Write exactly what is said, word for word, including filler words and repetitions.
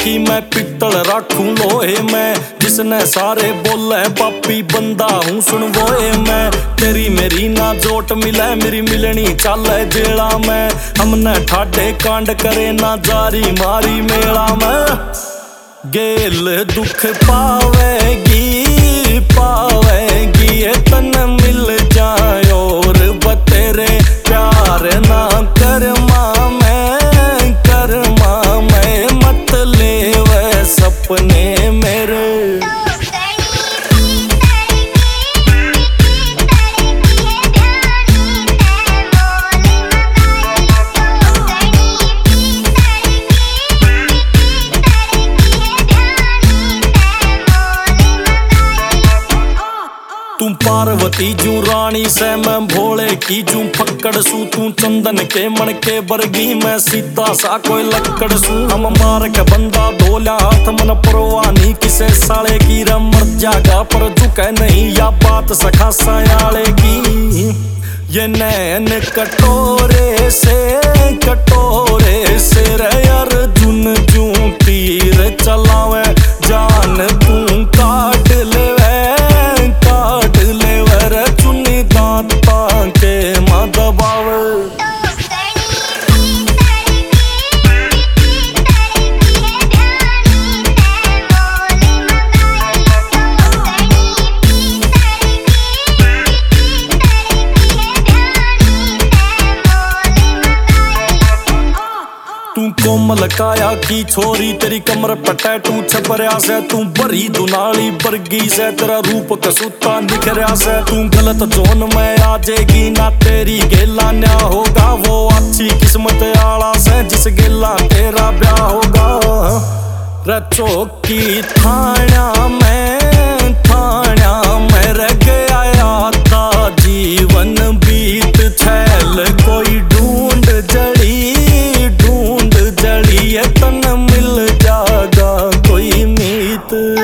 की मैं पित्तल राखूं लोहे में। जिसने सारे बोले पापी बंदा हूँ सुन वोए मैं। तेरी मेरी ना जोट मिले मेरी मिलनी चाले जेड़ा में। हमने ठाडे कांड करे ना जारी मारी मेला में। गेल दुख पावेगी पावेगी ये तन मिल जाए और बतेरे प्यार ना करमा मैं करमा मैं मत ले वे सपने मेरे। तू पार्वती जू रानी से मैं भोले की जू फक्कड़ सू। तू चंदन के मन के बरगी मैं सीता सा कोई लक्कड़ सू। हम मार के बंदा धोल्या हाथ मन परवानी किसे साले की रे मर जागा पर झुके नहीं या बात सखा सयाले की। ये नैन कटोरे से कटोरे से रे अर्जुन जू तीर चलावे जान तू काट ले के मदबाव। तू कोमल काया की छोरी तेरी कमर पर टैटू छपरिया से। तू बरी दुनाली बरगी से तेरा रूप कसूता निखरिया से। तू गलत जोन में आ जाएगी ना तेरी गेला न्या होगा। वो अच्छी किस्मत आला से जिस गेला तेरा ब्याह होगा। रचौकी थाना में थाना में रह गया था जीवन बीत छैल कोई ढूंढ जड़ी ढूंढ जड़ी ये तन मिल जागा कोई मीत।